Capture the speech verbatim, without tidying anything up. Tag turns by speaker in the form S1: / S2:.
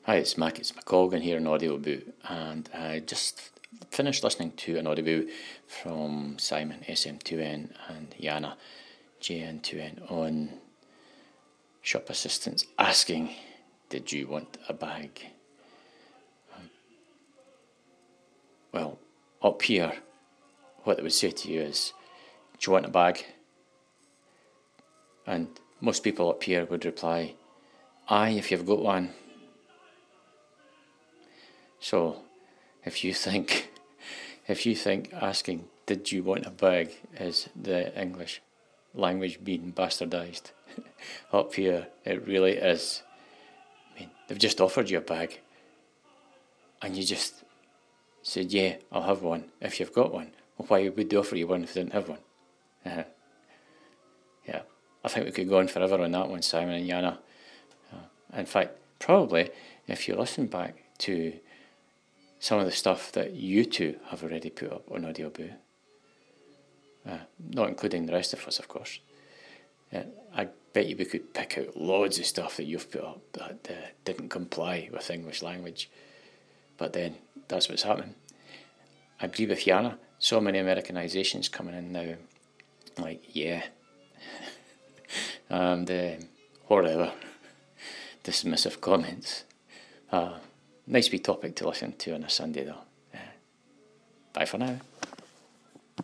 S1: Hi, it's Mac, it's McColgan here in Audioboo, and I just finished listening to an Audioboo from Simon S M two N and Yana J N two N on shop assistants asking, did you want a bag? Um, well, up here, what they would say to you is, do you want a bag? And most people up here would reply, aye, if you've got one. So, if you think, if you think asking, did you want a bag, is the English language being bastardised, up here it really is. I mean, they've just offered you a bag, and you just said, yeah, I'll have one, if you've got one. Well, why would they offer you one if they didn't have one? Uh, yeah, I think we could go on forever on that one, Simon and Yana. Uh, in fact, probably, if you listen back to some of the stuff that you two have already put up on Audioboo, uh, not including the rest of us, of course, uh, I bet you we could pick out loads of stuff that you've put up that uh, didn't comply with English language. But then, that's what's happening. I agree with Yana, so many Americanisations coming in now, like, yeah, and uh, whatever, dismissive comments. Uh, nice wee topic to listen to on a Sunday though. Uh, bye for now.